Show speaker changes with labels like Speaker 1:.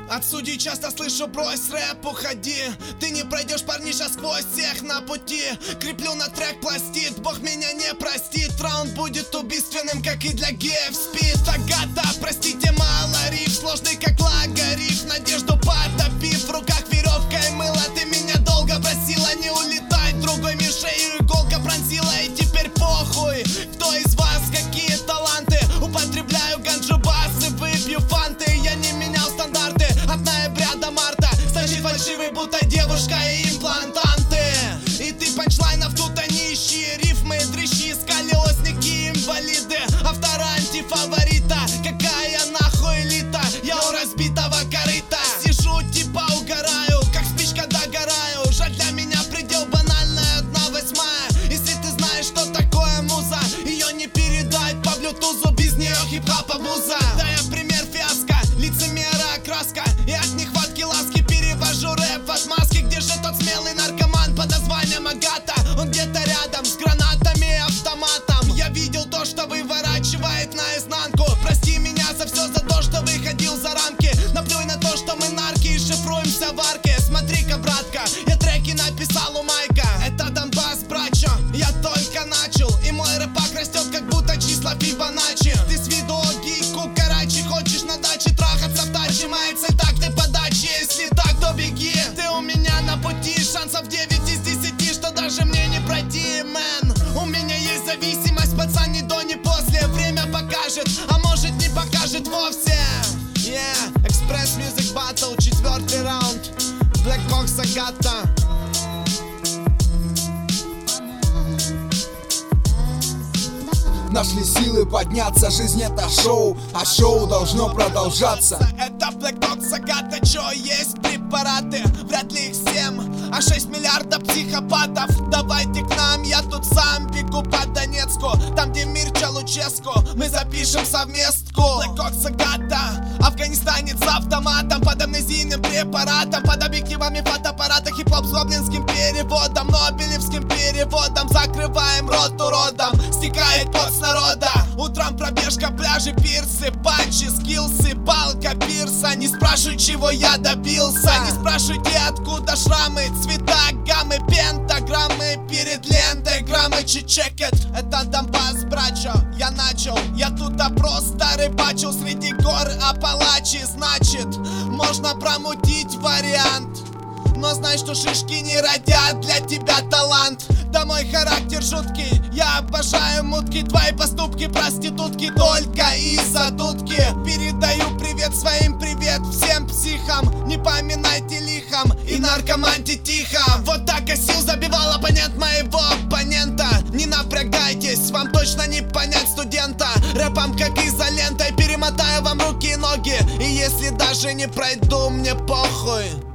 Speaker 1: От судей часто слышу: брось рэп, уходи. Ты не пройдешь, парниша, сквозь всех на пути. Креплю на трек пластит, Бог меня не простит. Раунд будет убийственным, как и для геев спит. Агата, простите, мало риф, сложный как логарифм. Надежду потопив, в руках веревка и мыло. Ты меня долго просила не улетать, другой мир шею иголка пронзила. И теперь похуй, кто из вас какие таланты. Употребляю ганджу, басы, выпью фанты. Я не менял стандарты от ноября до марта. Стажи фальшивый, будто девушка и имплантанты. И ты панчлайнов тут не ищи. Рифмы, дрищи, сколиозники, инвалиды. Автора антифаворита, какая нахуй элита. Я у разбитого корыта сижу, типа угораю, как спичка догораю. Жаль, для меня предел банальная 1/8. Если ты знаешь, что такое муза, ее не передать по блютузу, без нее хип-хапа муза. Да я пример фиаско, лицемера окраска. И от нехватки ласки перевожу рэп от маски. Где же тот смелый наркоман под названием Агата? Он где-то рядом с гранатами и автоматом. Я видел то, что выворачивает наизнанку. Прости меня за все, за то, что выходил за рамки. Наплюй на то, что мы нарки и шифруемся в арке. Смотри-ка, братка, я треки написал у Майка. Это Донбасс, брачо, я только начал. И мой рэпак растет, как будто числа Фибоначчи. Ты с виду гейку Карачи, хочешь на даче трахаться в таче. Моя цель так, ты подачи, если так, то беги. Ты у меня на пути, шансов 9 из 10, что даже мне не пройти, мэн. У меня есть зависимость, пацан, ни до, ни после. Время покажет, а может не покажет вовсе. Yeah, Express Music Battle, 4-й раунд. Black Cox, Агата.
Speaker 2: Нашли силы подняться, жизнь это шоу, а шоу должно продолжаться.
Speaker 1: Это Black Box, Агата, чё есть препараты? Вряд ли их 7, а 6 миллиардов психопатов. Давайте к нам, я тут сам бегу по Донецку. Там, где Мирча Луческу, мы запишем совместку. Black Box, Агата, афганистанец с автоматом, под амнезийным препаратом, под объективами фотоаппарата. Хип-хоп с гоблинским переводом, нобелевским переводом. Закрываем рот уродом, стекает пот с народа. Утром пробежка, пляжи, пирсы, панчи, скиллсы, палка пирса. Не спрашивай, чего я добился. Не спрашивайте, откуда шрамы, цвета, гаммы, пентаграммы перед лентой, граммы, чекет. Это Донбасс, брачо, я начал. Я тут просто рыбачил среди гор Апалачи. Значит, можно промутить вариант, но знай, что шишки не родят для тебя талант. Да мой характер жуткий, я обожаю мутки. Твои поступки проститутки только из-за дудки. Передаю привет своим, привет всем психам. Не поминайте лихом и наркоманьте тихо. Вот так осил забивал оппонент моего оппонента. Не напрягайтесь, вам точно не понять студента. Рэпом как изолентой перемотаю вам руки и ноги. И если даже не пройду, мне похуй.